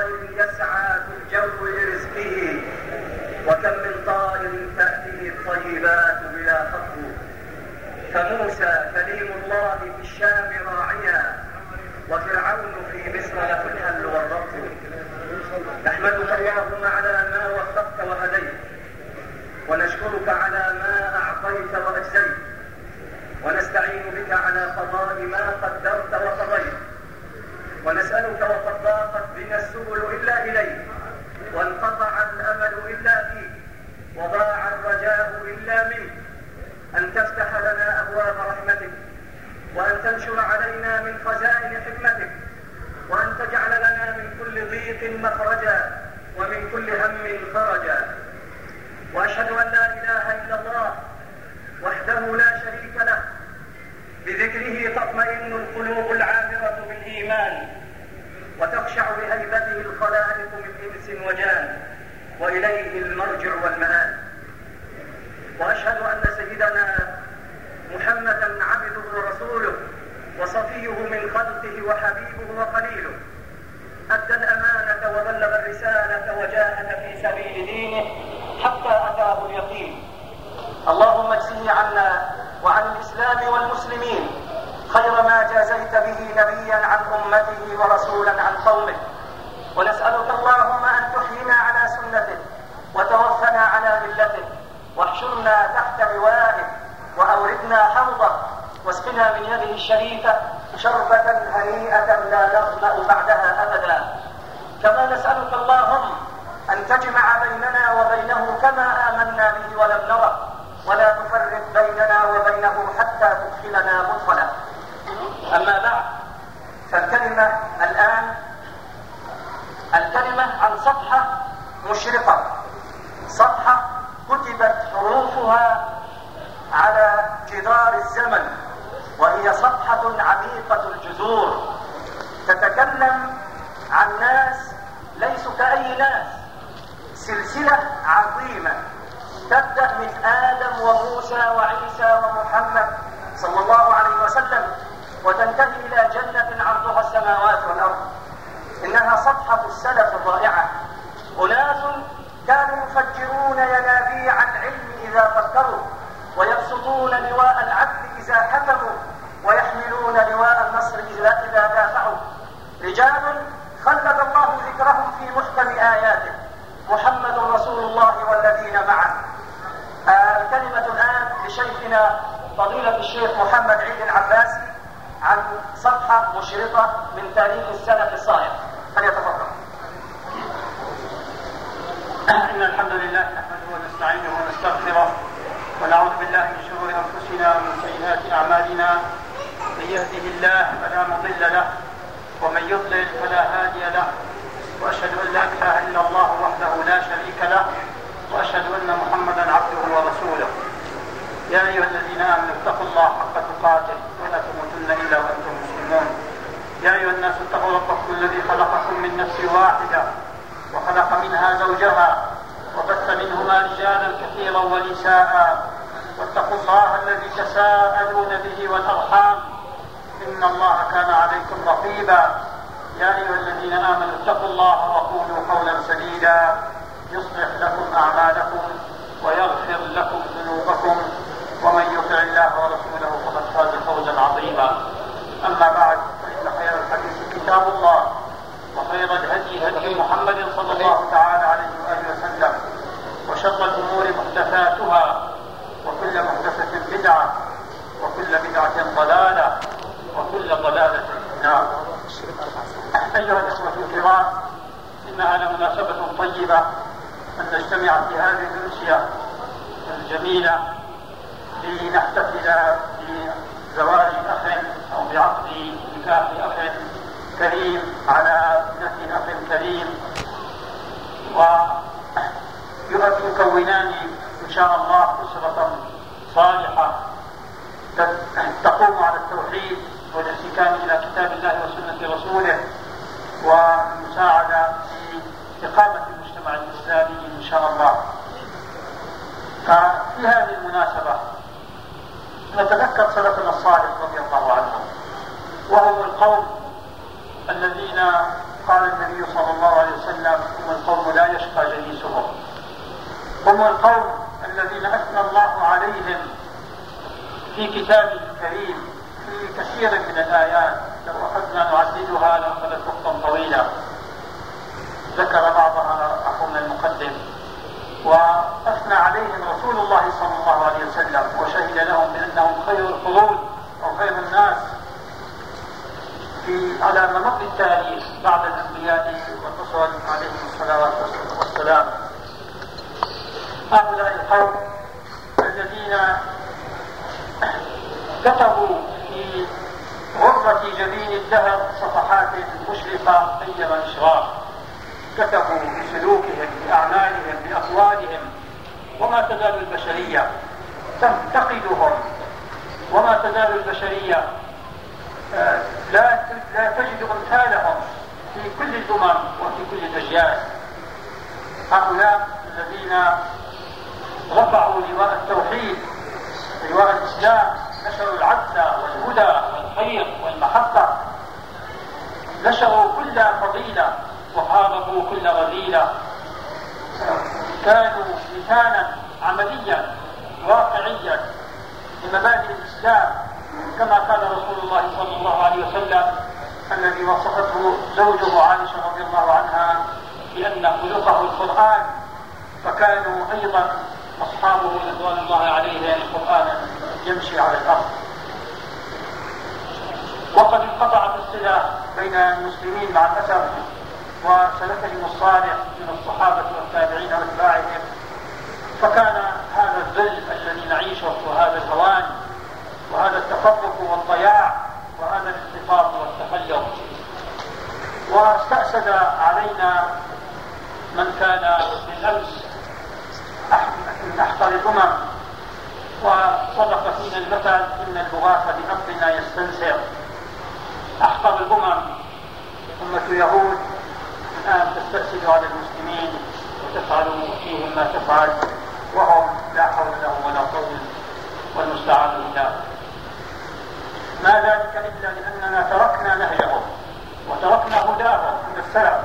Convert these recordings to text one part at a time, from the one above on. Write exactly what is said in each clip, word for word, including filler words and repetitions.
طائر يسعى في الجو لرزقه، وكم من طائر تأتيه الطيبات بلا خطو. فموسى كليم الله في الشام راعيا، وفرعون في مصر له الحل والربط. نحمدك اللهم على ما وفقت وهديت، ونشكرك على ما أعطيت وأجزيت، ونستعين بك على قضاء ما قدرت وقضيت، ونسألك وقد ضاقت بنا السبل إلا إليك، وانقطع الأمل إلا فيك، وضاع الرجاء إلا منك، أن تفتح لنا أبواب رحمتك، وأن تنشر علينا من خزائن حكمتك، وأن تجعل لنا من كل ضيق مخرجا، ومن كل هم فرجا. وأشهد أن لا إله إلا الله وحده لا شريك له، بذكره تطمئن القلوب العامرة بالإيمان، وتخشع بهيبته الخلائق من إنس وجان، وإليه المرجع والمآل. وأشهد أن سيدنا محمدا عبده ورسوله، وصفيه من خلقه وحبيبه وخليله، أدى الأمانة وبلغ الرسالة وجاهد في سبيل دينه حتى أتاه اليقين. اللهم اجزه عنا وعن الإسلام والمسلمين خير ما جازيت به نبيا عن أمته ورسولا عن قومه. ونسألك اللهم أن تحيينا على سنته، وتوفنا على ملته، واحشرنا تحت لوائه، وأوردنا حوضه، واسقنا من يده الشريفة شربة هنيئة لا نظمأ بعدها أبدا. كما نسألك اللهم أن تجمع بيننا وبينه كما آمنا به ولم نره، ولا تفرق بيننا وبينه حتى تدخلنا مدخلا. أما بعد، فالكلمة الآن الكلمة عن صفحة مشرقة، صفحة كتبت حروفها على جدار الزمن، وهي صفحة عميقة الجذور، تتكلم عن ناس ليسوا كأي ناس، سلسلة عظيمة تبدأ من آدم وموسى وعيسى ومحمد صلى الله عليه وسلم، وتنتهي إلى جنة عرضها السماوات والأرض. إنها صفحة السلف الرائعة، أناس كانوا يفجرون ينابيع العلم إذا فكروا، ويبسطون لواء العدل إذا حكموا، ويحملون لواء النصر إذا دافعوا. رجال خلد الله ذكرهم في محكم آياته، محمد رسول الله والذين معه. آه الكلمة الآن لشيخنا فضيلة الشيخ محمد عيد العباسي عن صفحة مشرقة من تاريخ السلف الصالح، فليتفضل. إن الحمد لله نحمده ونستعينه ونستغفره، ونعوذ بالله من شرور أنفسنا ومن سيئات أعمالنا. من يهده الله فلا مضل له، ومن يضلل فلا هادي له. وأشهد أن لا إله إلا الله وحده لا شريك له، وأشهد أن محمدا عبده ورسوله. يا أيها الذين آمنوا اتقوا الله حق تقاته ولا تموتن إلا وأنتم مسلمون. يا أيها الناس اتقوا ربكم الذي خلقكم من نفس واحدة، وخلق منها زوجها، وبث منهما رجالا كثيرا ونساء، واتقوا الله الذي تساءلون به والأرحام، إن الله كان عليكم رقيبا. يا أيها الذين آمنوا اتقوا الله وقولوا قولا سديدا يصلح لكم أعمالكم ويغفر لكم ذنوبكم، ومن يطع الله ورسوله فقد فاز فوزا عظيما. أما بعد، فإن خير الحديث كتاب الله، وخير الهدي هدي محمد صلى الله تعالى عليه وآله وسلم، وشر الأمور محدثاتها، وكل محدثة بدعة، وكل بدعة ضلالة، وكل ضلالة في النار. أيها الأخوة الكرام، إنها لمناسبة طيبة أن نجتمع في هذه الأمسية الجميلة لنحتفل بزواج أخ أو بعقد نكاح أخ كريم على ابنة أخ كريم، ويكونان إن شاء الله أسرة صالحة تقوم على التوحيد والاحتكام إلى كتاب الله وسنة رسوله، والمساعدة في إقامة المجتمع الإسلامي إن شاء الله. ففي هذه المناسبة نتذكر سلفنا الصالح رضي الله عنهم، وهم القوم الذين قال النبي صلى الله عليه هم القوم الذين أثنى الله عليهم في كتابه الكريم في كثير من الآيات، لو أخذنا نعددها لأخذت وقتا طويلا. ذكر بعضها أخونا المقدم، وأثنى عليهم رسول الله صلى الله عليه وسلم وشهد لهم بأنهم خير القرون أو خير الناس في على ممر التاريخ بعد الأنبياء والرسل عليهم الصلاة والسلام. هؤلاء القوم الذين كتبوا في غرة جبين الدهر صفحات مشرقة غير إشراق، كتبوا بسلوكهم بأعمالهم بأقوالهم، وما تزال البشرية تنتقدهم، وما تزال البشرية لا لا تجد أمثالهم في كل الأمم وفي كل الأجيال. هؤلاء الذين رفعوا لواء التوحيد لواء الإسلام، نشروا العدل والهدى والخير والمحبة، نشروا كل فضيلة وحاربوا كل رذيلة، كانوا مثالا عمليا واقعيا لمبادئ الإسلام، كما قال رسول الله صلى الله عليه وسلم الذي وصفته زوجه عائشة رضي الله عنها بأن خلقه القرآن، فكانوا أيضا أصحابه رضوان الله عليهم قرآنا يمشي على الأرض. وقد انقطعت الصلة بين المسلمين مع الأسف وسلفهم الصالح من الصحابة والتابعين واتباعهم، فكان هذا الذل الذي نعيشه وهذا الهوان وهذا التفرق والضياع وهذا الانتفاض والتخلف. واستأسد علينا من كان بالأمس من أحقر الأمم وصدق فينا المثل إن البغاث بأرضنا يستنسر. أحقر الأمم أمة يهود الآن تستأسد على المسلمين وتفعل فيهم ما تفعل، وهم لا حول لهم ولا قوة والمستعان بالله. ما ذلك إلا لأننا تركنا نهجهم وتركنا هداهم من السلف،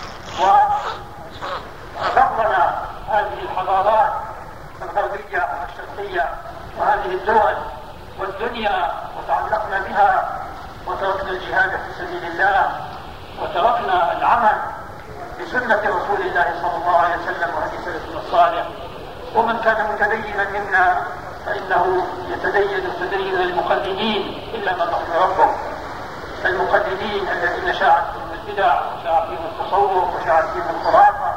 وغرنا هذه الحضارات الغربية والشرقية وهذه الدول والدنيا وتعلقنا بها، وتركنا الجهاد في سبيل الله، وتركنا العمل بسنة رسول الله صلى الله عليه وسلم وهدي سلفنا الصالح. ومن كان متدينا منا فإنه يتدين تدين المقلدين إلا من رحم ربه، المقلدين الذين شاعت فيهم البدع وشاع فيهم التصوف وشاعت فيهم الخرافة،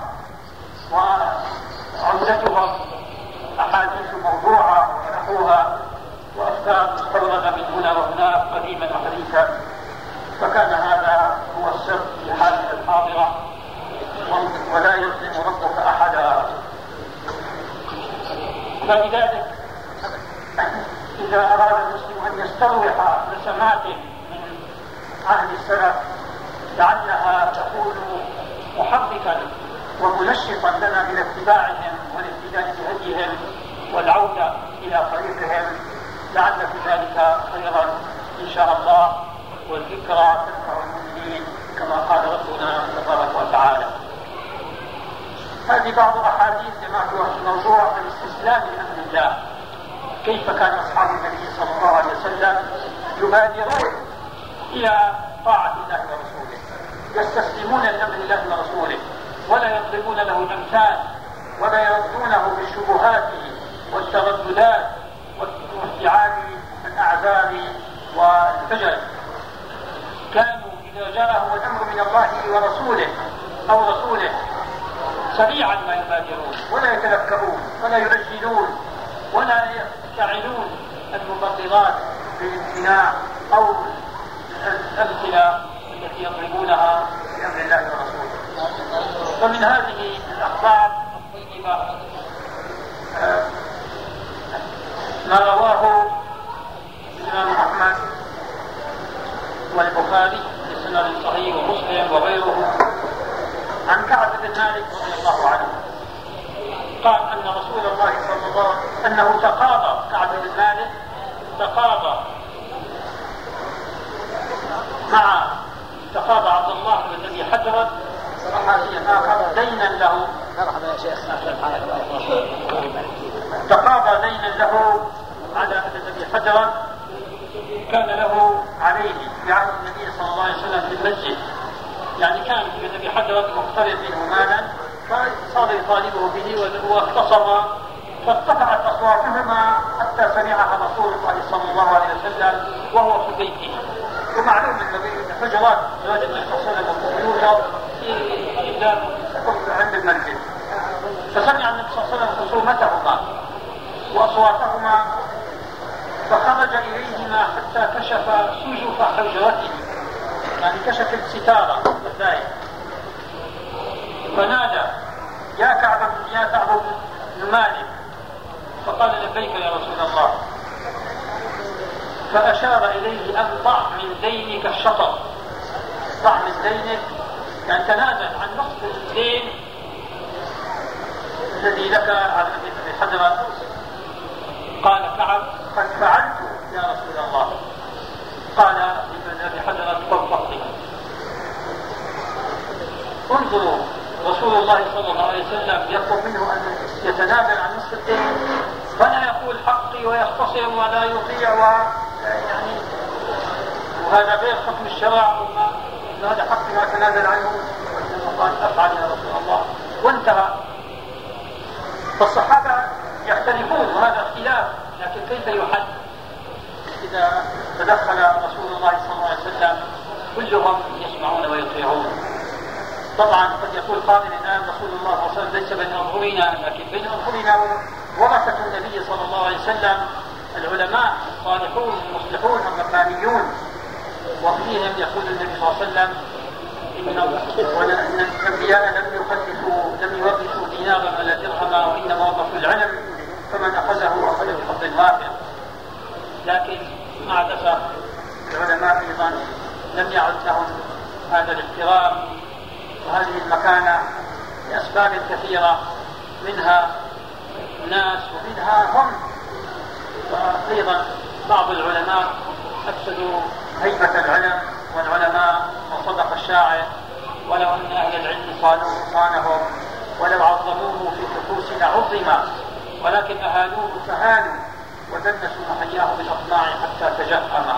وعمدتهم أحاديث موضوعة ونحوها وأفكار مستوردة من هنا وهناك قديما وحديثا. فكان هذا هو السر في حالنا الحاضرة، ولا يظلم ربك أحدا. فلذلك إذا أراد المسلم أن يستروح نسمات من عهد السلف لعلها تكون محركا ومنشطا لنا إلى اتباعهم والاهتداء بهديهم والعودة إلى طريقهم، لعل في ذلك خيرا إن شاء الله، والذكرى تنفع المؤمنين كما قال ربنا تبارك وتعالى. هذه بعض أحاديث جماعة موضوع الاستسلام لأمر الله. كيف كان أصحاب النبي صلى الله عليه وسلم يبادرون إلى طاعة الله ورسوله، يستسلمون لأمر الله ورسوله، ولا يضربون له الأمثال، ولا يردونه بالشبهات والترددات واستعاد الأعذار والفجر. كانوا إذا جاءهم الأمر من الله ورسوله أو رسوله سريعا ما يبادرون، ولا يتلكؤون ولا يعجلون ولا يفتعلون المبررات بالامتناع أو الأمثلة التي يضربونها بأمر الله ورسوله. ومن هذه الأخبار الطيبة ما رواه الإمام أحمد والبخاري في سنن صحيح ومسلم وغيره عن كعب بن مالك رضي الله عنه قال أن رسول الله صلى الله عليه وسلم أنه تقاضى كعب بن مالك تقاضى مع تقاضى عبد الله بن أبي حجرة صحابيا آخر دينا له مرحبا يا شيخ. تقاضى دينا له على الذي حجرا كان له عليه في عهد النبي صلى الله عليه وسلم في المسجد، يعني كان النبي حجرا مقترض منه مالا فصار يطالبه به واختصر، فارتفعت اصواتهما حتى سمعها رسول الله صلى الله عليه وسلم وهو في بيته. ومعلوم ان حجرات زواج النبي صلى الله عليه وسلم يوجد في عند المسجد، فسمع النبي صلى الله عليه وسلم خصومتهما واصواتهما فخرج اليهما حتى كشف سجف حجرته، يعني كشف الستاره البدايه، فنادى يا كعب يا كعب بن مالك، فقال لبيك يا رسول الله، فاشار اليه ان ضع من دينك الشطر، ضع من دينك، يعني تنازل عن نصف الدين الذي لك على ابي حجرة. قال كعب قد فعلت يا رسول الله. قال ابي حجرة طبقت. انظروا رسول الله صلى الله عليه وسلم يطلب منه ان يتنازل عن نصف الدين، فلا يقول حقي ويختصر ولا يطيع، ويعني وهذا غير حكم الشرع، وما هذا حق ما تنازل عنه، قال افعل يا رسول الله وانتهى. فالصحابه يختلفون وهذا اختلاف، لكن كيف يحد اذا تدخل رسول الله صلى الله عليه وسلم كلهم يسمعون ويطيعون؟ طبعا قد يقول قائل الان رسول الله صلى الله عليه وسلم ليس بين اظهرنا، لكن بين اظهرنا ورثه النبي صلى الله عليه وسلم العلماء الصالحون المصلحون الربانيون، وفيهم يقول النبي صلى الله عليه وسلم ان الانبياء لم يقدسوا لم يورثوا دينارا ولا درهما، وانما ورثوا العلم، فمن اخذه اخذ بفضل وافر. لكن مع الاسف العلماء ايضا لم يعد لهم هذا الاحترام وهذه المكانه لاسباب كثيره، منها الناس ومنها هم. وايضا بعض العلماء افسدوا هيبه العلم والعلماء، وصدق الشاعر ولو ان اهل العلم صانوه صانهم، ولو عظموه في النفوس لعظم، ولكن اهانوه فهانوا ودنسوا محياه بالاطماع حتى تجهم.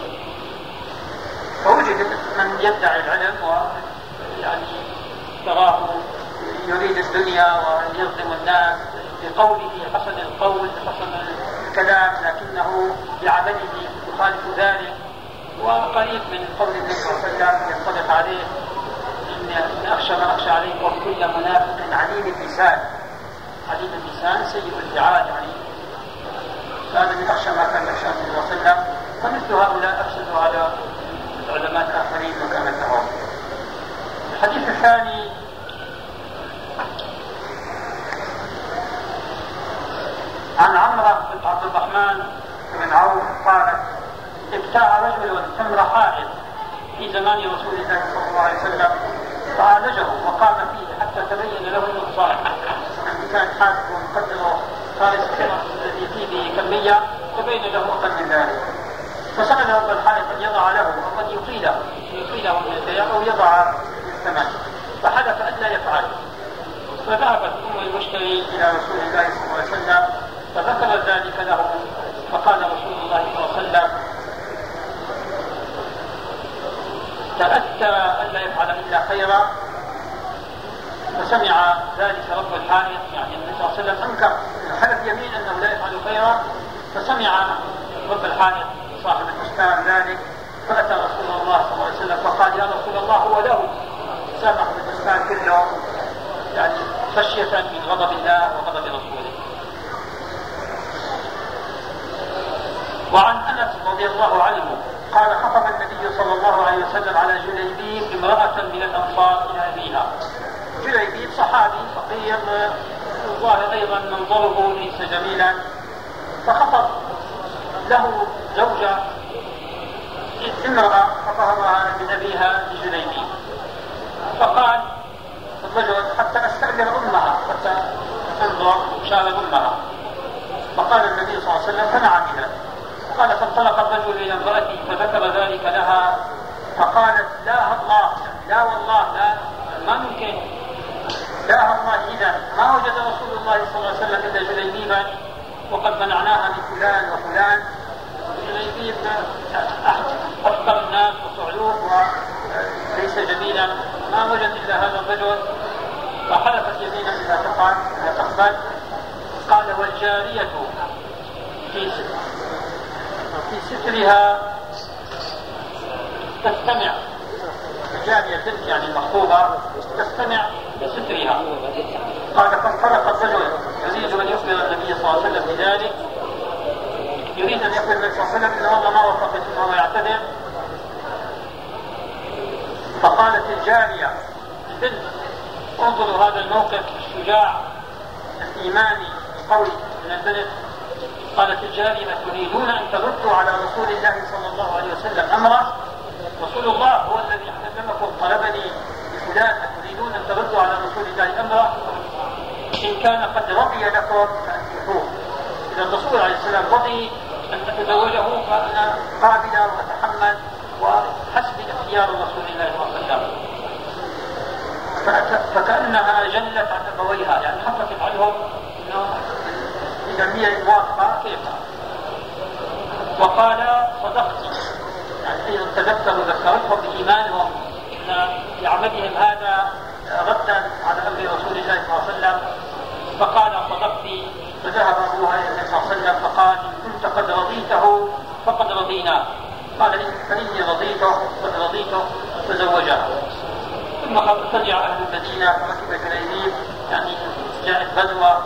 فوجد من يدعي العلم ويعني تراه يريد الدنيا ويظلم الناس بقوله حسن القول حسن الكلام، لكنه بعمله يخالف ذلك. وقريب من قول النبي صلى الله عليه وسلم ينطبق عليه ان اخشى ما اخشى عليكم كل منافق عليم اللسان. عليم اللسان سيء الفعال، يعني هذا من اخشى ما كان يخشى النبي صلى الله عليه وسلم. فمثل هؤلاء افسدوا على العلماء الاخرين مكانتهم. الحديث الثاني عن عمرة بنت عبد الرحمن بن عوف قالت ابتاع رجل تمر حائط في زمان رسول الله صلى الله عليه وسلم فعالجه وقام فيه حتى تبين له النقصان، يعني كان حاسب ومقدر قال السكر الذي فيه كمية تبين له أقل من ذلك، فسأل رب الحائط أن يضع له وقد يقيله يقيله من البيع أو يضع الثمن، فحلف أن لا يفعل. فذهبت أم المشتري إلى رسول الله صلى الله عليه وسلم فذكر ذلك له، فقال رسول الله صلى الله عليه وسلم تأتى أن لا يفعل إلا خيرا. فسمع ذلك رب الحائط، يعني النبي صلى الله عليه وسلم أنكر حلف يمين أنه لا يفعل خيرا، فسمع رب الحائط صاحب البستان ذلك، فأتى رسول الله صلى الله عليه وسلم فقال يا رسول الله هو له، سامح بالبستان كله، يعني خشية من غضب الله وغضب رسوله. وعن أنس رضي الله عنه قال خطب النبي صلى الله عليه وسلم على جليبيب امرأة من الأنصار إلى أبيها. جليبيب صحابي فقير الظاهر أيضا منظره ليس جميلا، فخطب له زوجة امرأة خطبها من أبيها لجليبيب، فقال الرجل حتى أستأذن أمها حتى تنظر شان أمها، فقال النبي صلى الله عليه وسلم فنعم بها. قال فانطلق الرجل إلى امرأته فذكر ذلك لها، فقالت لا الله لا والله لا ما ممكن، لا الله إذا الله صلى الله عليه وسلم إلا جليبيبا وقد منعناها لفلان وفلان. جليبيب أفضل الناس وصعلوك وليس جميلا، ما وجد إلا هذا الرجل فحلفت يمينا لا تقبل لا تقبل. قال والجارية في في سترها تستمع، الجارية البنت يعني المخطوبة تستمع بسترها. قال فانطلق الرجل يريد أن يخبر النبي صلى الله عليه وسلم بذلك، يريد أن يخبر النبي صلى الله عليه وسلم إن والله ما وفقت أنه يعتذر. فقالت الجارية البنت انظروا هذا الموقف الشجاع الإيماني القوي من البنت. قالت الجارية تريدون أن تردوا على رسول الله صلى الله عليه وسلم أمره؟ رسول الله هو الذي علمكم طلبني بفلان، تريدون أن تردوا على رسول الله أمره؟ إن كان قد رضي لكم فأنكحوه. إذا الرسول عليه السلام رضي أن تتزوجه فأنا قابلة وأتحمل وحسب اختيار رسول الله صلى الله عليه وسلم. فكأنها جلت عن أبويها، يعني خففت عنهم أنه إذا هي موافقة كيف. وقال صدقت، يعني أيضا تذكروا ذكرتهم بإيمانهم أن بعملهم هذا ردا على أمر رسول الله صلى الله عليه وسلم. فقال صدقت. فذهب أبوها إلى النبي صلى الله عليه وسلم فقال إن كنت قد رضيته فقد رضينا. قال فإني رضيته قد رضيته فزوجها. ثم رجع أهل المدينة فركب جليبيب، يعني جاءت غزوة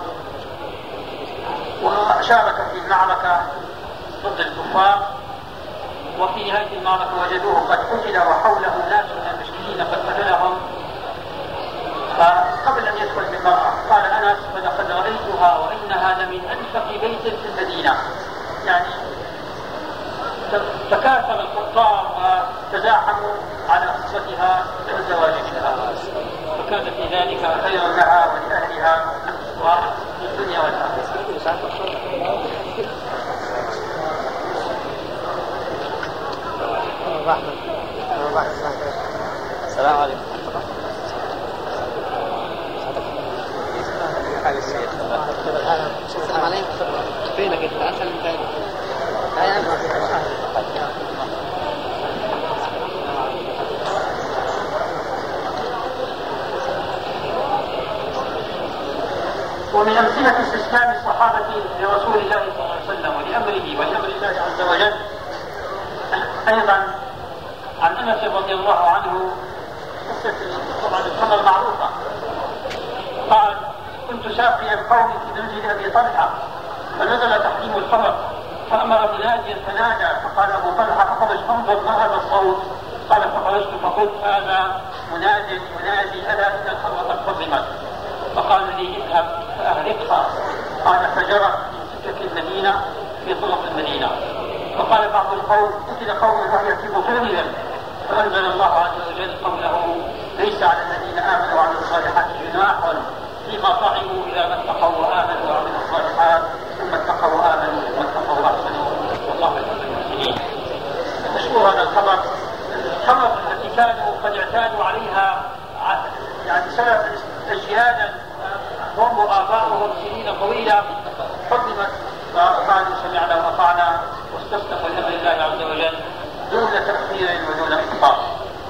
وشارك في المعركة ضد الكفار، وفي هذه المعركة وجدوه قد قتل وحوله ناس من المشركين قد قتلهم. فقبل أن يدخل بالمرأة قال أنس فلقد رأيتها وإنها لمن أنفق بيت في المدينة، يعني تكاثر القطار وتزاحموا على قصتها والزواج منها، وكان في ذلك خيرا لها ولأهلها والدنيا والآخرة. السلام عليكم. السلام عليكم. فينك انت؟ اسال من فين؟ ومن أمثلة استسلام الصحابة لرسول الله صلى الله عليه وسلم ولأمره ولأمر الله عز وجل أيضا عن أنس رضي الله عنه قصة طبعا الخبر معروفة. قال كنت ساقي القوم في منزل أبي طلحة فنزل تحريم الخمر فأمر مناديا فنادى فقال أبو طلحة أخرج انظر ما هذا الصوت؟ قال فخرجت فقلت هذا مناد ينادي ألا إن الخمر قد حرمت. فقال لي اذهب فأهلكها. قال فجرت من سكك المدينة في طرق المدينة. فقال بعض القوم قتل قوم وهي في بطونهم، فأنزل الله عز وجل قوله ليس على الذين آمنوا وعملوا الصالحات جناح فيما طعموا إذا ما اتقوا وآمنوا وعملوا الصالحات ثم اتقوا وآمنوا ثم اتقوا وأحسنوا والله يحب المحسنين. مشهور هذا الخبر. الخبر التي كانوا قد اعتادوا عليها يعني سلف أجيالا هم وآباؤهم سنين طويلة حرمت فقالوا سمعنا وأطعنا واستسلموا لأمر الله عز وجل دون تأثير ودون إخطاء.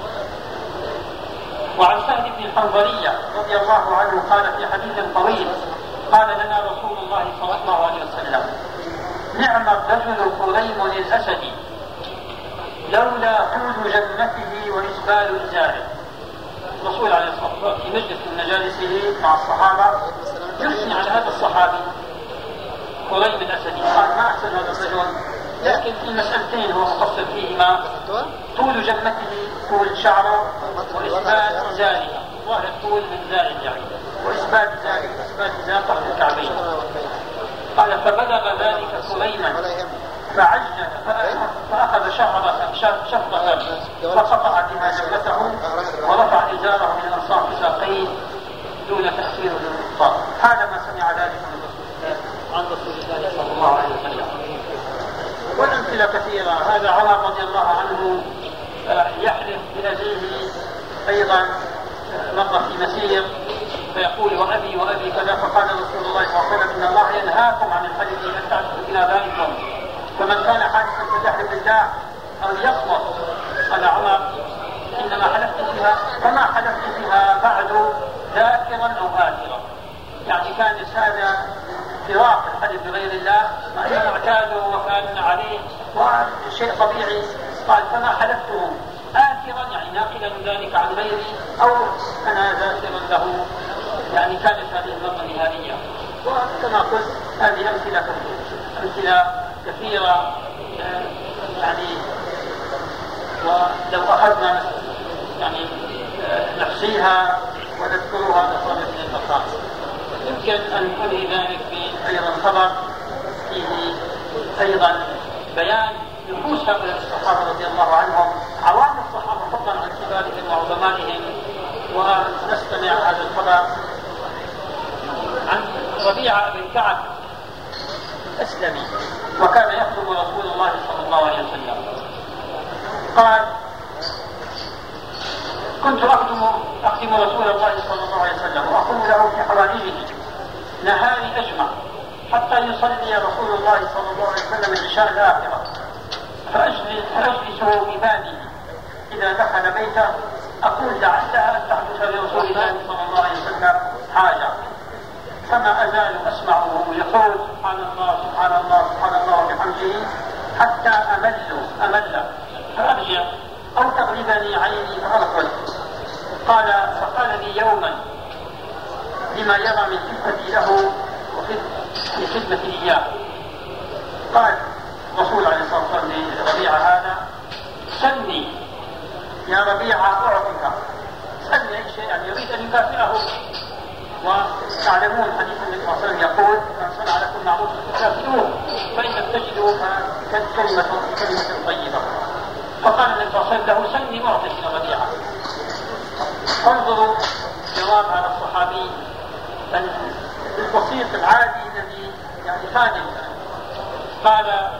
وعن سهل بن الحنظلية رضي الله عنه قال في حديث طويل قال لنا رسول الله صلى الله عليه وسلم نعم الرجل كريم للأسد لولا طول جنته وإسبال إزاره. الرسول عليه الصلاة والسلام في مجلس من مجالسه مع الصحابة يثني على هذا الصحابي كريم الأسدي قال ما أحسن هذا الرجل، لكن في مسألتين هو مقصر فيهما طول جنته طول شعره وإسبال إزاره، ظاهر الطول من زائد يعني وإسبال إزاره إسبال إزاره تحت الكعبين. قال فبلغ ذلك كريما فعجل فأخذ شفرة شفرة فقطع بها جبهته ورفع إزاره من أنصاف ساقيه دون تأثير للإخطاء. هذا ما سمع ذلك عن رسول الله صلى الله عليه وسلم. والأمثلة كثيرة. هذا عمر رضي الله عنه يحلف بأبيه أيضا مرة في مسير فيقول وأبي وأبي كذا، فقال رسول الله صلى الله عليه وسلم إن الله ينهاكم عن الحلف أن تعرفوا إلى ذلكم، فمن كان حالفا فليحلف بالله أو ليصمت. قال عمر إنما حلفت بها فما حلفت بها بعد ذاكرا أو آثرا، يعني كان هذا فراق الحلف بغير الله ما أنه معتاد وكان عليه وشيء طبيعي. قال فما حلفته آثرا يعني ناقلا ذلك عن غيري أو أنا ذاكرا له، يعني كانت هذه المرة نهائية. وكما قلت هذه أمثلة أمثلة كثيرة يعني، ولو أخذنا يعني نحصيها ونذكرها لطلب المقام. يمكن أن ننهي ذلك بأيضا خبر فيه أيضا بيان نفوس هؤلاء الصحابة رضي الله عنهم، عوام الصحابة فضلا عن كبارهم وعظمائهم. ونستمع هذا الخبر عن ربيعة بن كعب الأسلمي، وكان يخدم رسول الله صلى الله عليه وسلم. قال كنت أخدم أخدم رسول الله صلى الله عليه وسلم وأقوم له في حوائجه نهاري أجمع حتى يصلي رسول الله صلى الله عليه وسلم العشاء الآخرة، فأجلس ببابه إذا دخل بيته أقول لعلها أن تحدث لرسول الله صلى الله عليه وسلم حاجة، فما أزال أسمعه يقول سبحان الله سبحان الله سبحان الله وبحمده حتى أمل أمل فأرجع أو تغلبني عيني فأرقد. قال فقال لي يوما لما يرى من خدمتي له وفي خدمتي إياه. قال الرسول عليه الصلاة والسلام لربيعة هذا سلني يا ربيعة أعطيك، سلني أي شيء، يعني يريد أن يكافئه. وتعلمون حديث النبي صلى الله عليه وسلم يقول من صنع لكم معروفا فكافئوه فإن لم تجدوا كلمة كلمة طيبة. فقال النبي صلى الله عليه وسلم له سلني أعطيك يا ربيعة. انظروا جواب هذا الصحابي البسيط العادي الذي يعني خادم. قال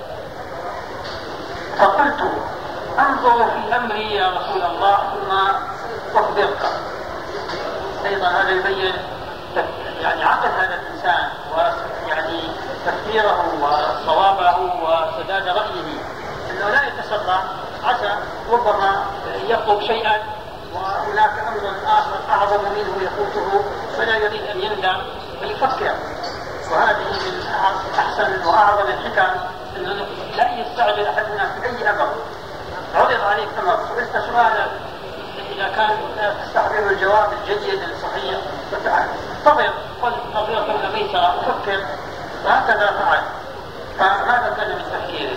فقلت انظر في أمري يا رسول الله ثم أخبرك. أيضا هذا يبين يعني عقل هذا الإنسان ويعني تفكيره وصوابه وسداد رأيه، أنه لا يتسرع، عسى ربما يطلب شيئا وهناك أمر آخر أعظم منه يفوته فلا يريد أن يندم فيفكر. وهذه من أحسن وأعظم الحكم أنه لا يستعجل أحدنا في أي أمر. عرض عليك أمر سئلت سؤالا إذا كان تستحضر الجواب الجيد الصحيح فانتظر قل نظيرة من ميسرة أفكر، وهكذا فعل. فهذا كان من تفكيره.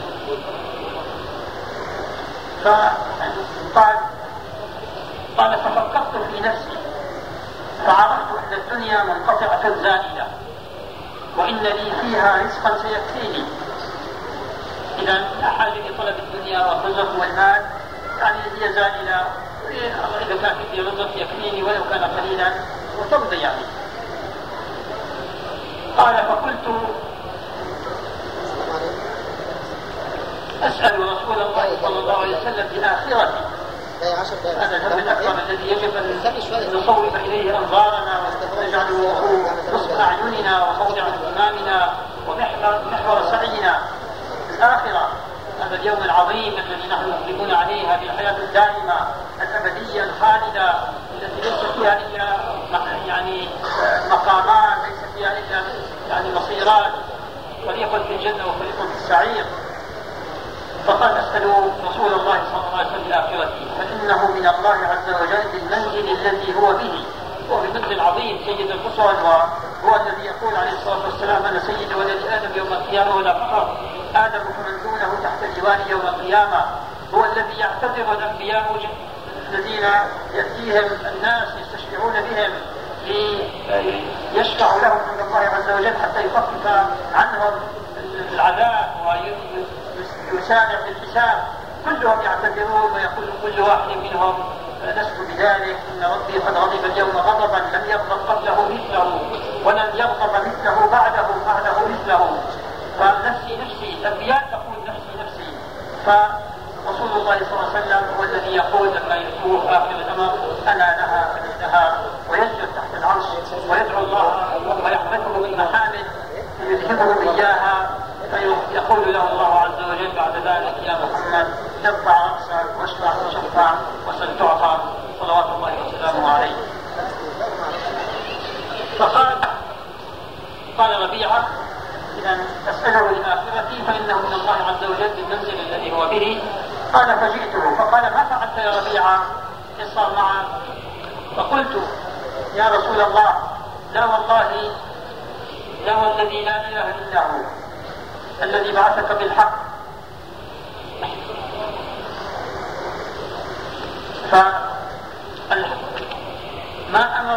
فقال قال ففكرت في نفسي فعرفت أن الدنيا منقطعة زائلة وإن لي فيها رزقا سيكفيني. إذا أحد لطلب الدنيا والرزق والمال يعني هي زائلة، إذا كان في رزق يكفيني ولو كان قليلا وتمضي يعني. قال فقلت أسأل رسول الله صلى الله عليه وسلم بآخرتي، هذا الهم الأكبر الذي يجب أن نصوب إليه أنظارنا ونجعله نصب أعيننا وموضع اهتمامنا ومحور سعينا. الآخرة هذا اليوم العظيم الذي نحن مقبلون عليه، هذه الحياة الدائمة الأبدية الخالدة التي ليس فيها إلا يعني مقامات، ليس فيها إلا يعني مصيرات، فريق في الجنة وفريق في السعير. فقال أسأل رسول الله صلى الله عليه وسلم بآخرته فإنه من الله عز وجل بالمنزل الذي هو به، هو بمنزل عظيم سيد الرسل، وهو الذي يقول عليه الصلاة والسلام أنا سيد ولد آدم يوم القيامة ولا فخر، آدم فمن دونه تحت اللواء يوم القيامة. هو الذي يعتذر الأنبياء الذين يأتيهم الناس يستشفعون بهم ليشفعوا لهم عند الله عز وجل حتى يخفف عنهم العذاب ويسارع في الحساب. كلهم يعتذرون ويقول كل واحد منهم لست بذلك، إن ربي قد غضب اليوم غضبا لم يغضب قبله مثله ولن يغضب مثله بعده بعده مثله. فنفسي نفسي، الأنبياء تقول نفسي نفسي. فرسول الله صلى الله عليه وسلم الذي يقول لما يأتوه آخر الأمر أنا لها فلدها ويسجد تحت العرش فقال قال ربيعة: إذا أسأله الآخرة فإنه من الله عز وجل بالمنزل الذي هو به. قال: فجئته فقال: ما فعلت يا ربيعة؟ إيش صار معك؟ فقلت: يا رسول الله، لا والله، لا والذي لا إله إلا هو الذي بعثك بالحق، فما أمر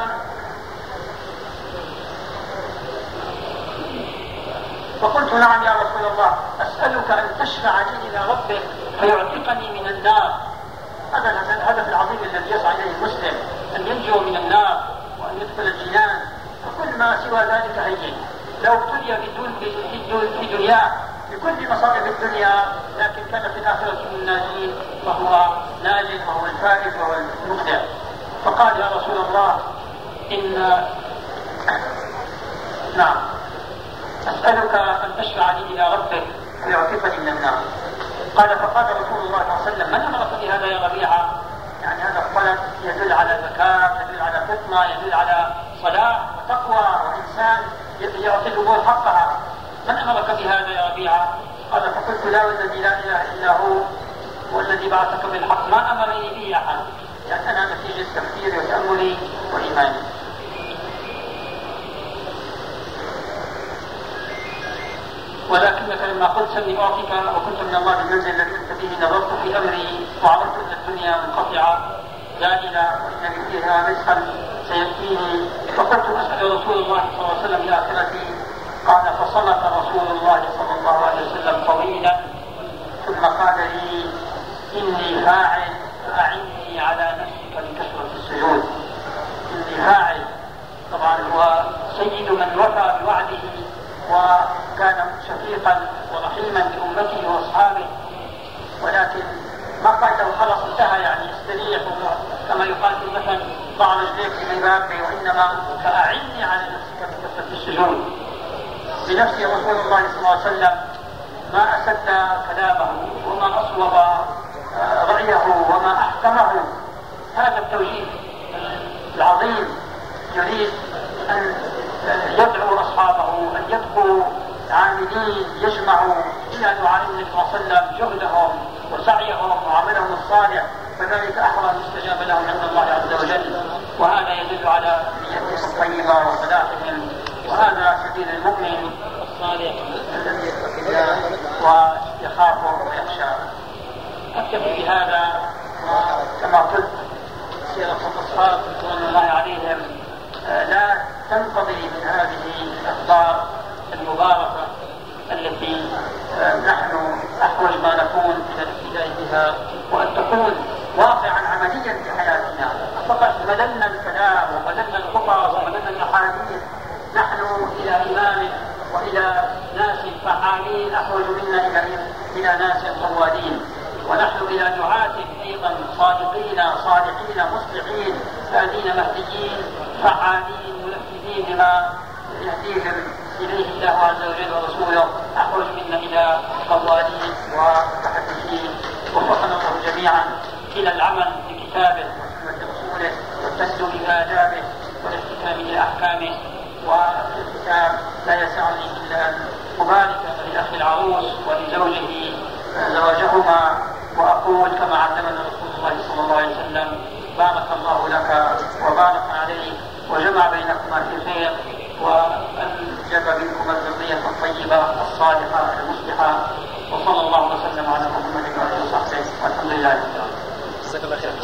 فقلت: نعم يا رسول الله، أسألك أن تشفع لي إلى ربك فيعتقني من النار. هذا الهدف العظيم الذي يسعى إليه المسلم، أن ينجو من النار وأن يدخل الجنان، فكل ما سوى ذلك هين. لو ابتلي في دنياه بكل مصائب الدنيا لكن كان في الآخرة من الناجين، وهو ناج وهو الفائز وهو المبدع. فقال: يا رسول الله، إن نعم أسألك أن تشفع لي إلى ربك ويعتقني من النار. قال: فقال رسول الله صلى الله عليه وسلم: من أمرك بهذا يا ربيعة؟ يعني هذا الطلب يدل على ذكاء، يدل على فطنة، يدل على صلاح وتقوى وإنسان يعطي الأمور حقها. من أمرك بهذا يا ربيعة؟ قال: فقلت: لا والذي لا إله إلا هو والذي بعثك بالحق ما أمرني به أحد، يعني أنا نتيجة تفكيري وتأملي وإيماني. ولكنك لما قلت: سمي أعطيك، وكنت من الله بالمنزل الذي أنت فيه، نظرت في أمري وعرفت أن الدنيا منقطعة زائلة وإن لي فيها رزقا سيأتيني، فقلت: أسأل رسول الله صلى الله عليه وسلم لآخرتي. قال: فصمت رسول الله صلى الله عليه وسلم طويلا ثم قال لي: إني فاعل فأعني على نفسك بكثرة السجود. إني فاعل، طبعا هو سيد من وفى بوعده وكان شفيقا ورحيما بأمته وأصحابه، ولكن ما قال له خلص انتهى يعني استريح كما يقال في المثل ضع رجليك في مبابي، وإنما فأعني على نفسك بكثرة السجود. بنفسه رسول الله صلى الله عليه وسلم ما أسد كلامه وما أصوب رأيه وما أحكمه. هذا التوجيه العظيم يريد أن يدعو أصحابه أن يبقوا عاملين يجمعوا إلى دعاء النبي صلى الله عليه وسلم جهدهم وسعيهم وعملهم الصالح، فذلك أحرى أن يستجاب لهم عند الله عز وجل. وهذا يدل على نيتهم الطيبة وصلاحهم، وهذا سبيل المؤمن الصالح الذي يتقي الله ويخافه ويخشى. أكتفي بهذا، وكما قلت سيرة الأصحاب رضوان الله عليهم لا تنقضي من هذه الأخبار المباركة التي نحن أحوج ما نكون إلى الاهتداء بها، وأن تكون واقعا عمليا في حياتنا. فقط مللنا الكلام ومللنا الخطى ومللنا الأحاديث، نحن إلى إمام وإلى ناس فعالين أحوج منا إلى إلى ناس قوادين، ونحن إلى دعاة أيضا صادقين صالحين مصلحين هادين مهديين فعالين منفذين لما يهديهم إليه الله عز وجل ورسوله، أحوج منا إلى قوادين ومحدثين. وفقنا الله جميعا إلى العمل بكتابه وسنة رسوله والتسلم بآدابه والاحتكام لأحكامه. والختام لا يسعني إلا أن أبارك لأخي العروس ولزوجه زواجهما، وأقول كما علمنا رسول الله صلى الله عليه وسلم: بارك الله لك وبارك عليك وجمع بينكما في خير، وأنجب منكما الذرية الطيبة الصالحة المصلحة. وصلى الله وسلم على محمد وآله وصحبه والحمد لله رب العالمين. جزاك الله خير.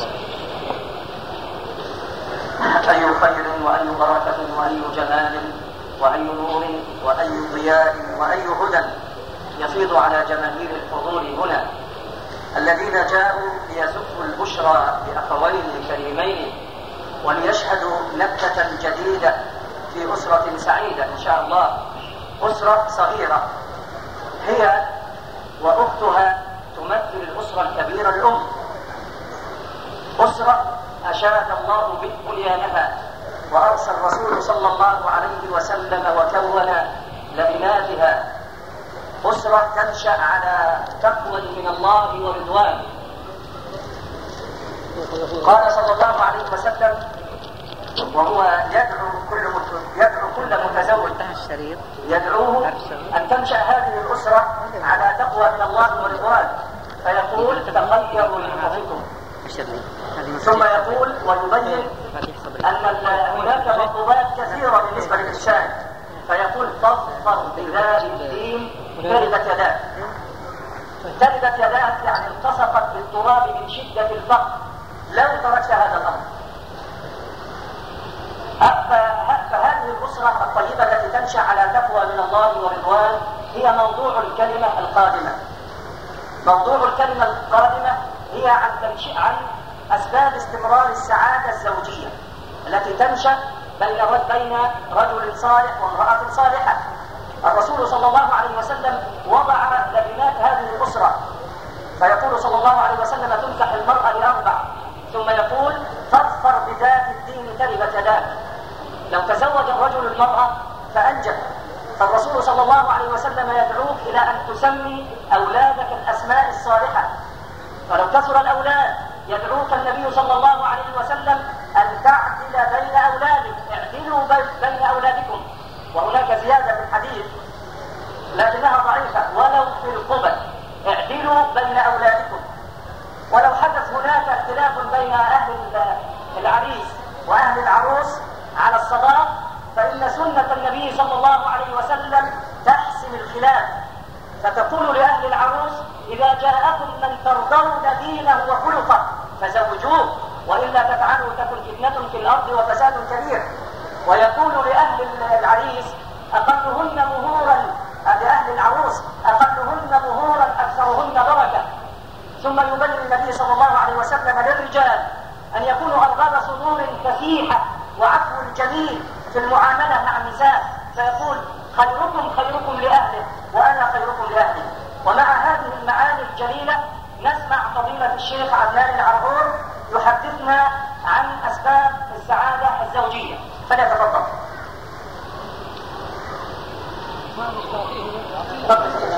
أي خير وأي بركة وأي جمال وأي نور وأي ضياء وأي هدى يفيض على جماهير الحضور هنا، الذين جاءوا ليزفوا البشرى بأخوين كريمين وليشهدوا نكتة جديدة في أسرة سعيدة إن شاء الله. أسرة صغيرة هي وأختها تمثل الأسرة الكبيرة الأم، أسرة أشاد الله بنيانها وأرسل الرسول صلى الله عليه وسلم وكون لبناتها، أسرة تنشأ على تقوى من الله ورضوان. قال صلى الله عليه وسلم وهو يدعو كل يدعوه أن تنشأ هذه الأسرة على تقوى من الله ورضوان، فيقول تخيروا لأنفسكم، ثم يقول ويبين أن هناك مطلوبات كثيرة بالنسبة للإنسان، فيقول فاظفر بذات الدين تربت يداك. تربت يداك يعني التصقت بالتراب من شدة الفقر لو تركت هذا الأمر. فهذه الأسرة الطيبة التي تنشأ على تقوى من الله ورضوان هي موضوع الكلمة القادمة. موضوع الكلمة القادمة هي عن تنشئ عن أسباب استمرار السعادة الزوجية التي تنشأ بين بين رجل صالح وامرأة صالحة. الرسول صلى الله عليه وسلم وضع لبنات هذه الأسرة، فيقول صلى الله عليه وسلم تنكح المرأة لأربع، ثم يقول فاظفر بذات الدين تربت يداك. لو تزوج الرجل المرأة فأنجب، فالرسول صلى الله عليه وسلم يدعوك إلى أن تسمي أولادك الأسماء الصالحة، فلو كثر الأولاد يدعوك النبي صلى الله عليه وسلم أن تعدل بين أولادك، اعدلوا بين أولادكم. وهناك زيادة في الحديث لكنها ضعيفة، ولو في القبل اعدلوا بين أولادكم. ولو حدث هناك اختلاف بين أهل العريس وأهل العروس على الصلاة، فإن سنة النبي صلى الله عليه وسلم تحسم الخلاف، فتقول لأهل العروس إذا جاءكم من ترضون دينه وخلقه فزوجوه، وإلا تفعلوا تكن فتنة في الأرض وفساد كبير. ويقول لأهل العريس أقلهن مهورا، لأهل العروس أقلهن مهورا أكثرهن بركة. ثم يبين النبي صلى الله عليه وسلم للرجال أن يكونوا أرغب صدور فسيحة وعفو جميل في المعاملة مع النساء، فيقول خيركم خيركم لأهله وأنا خيركم لأهلي. ومع هذه المعاني الجليلة نسمع فضيلة الشيخ عدنان العرعور يحدثنا عن أسباب السعادة الزوجية، فليتفضل.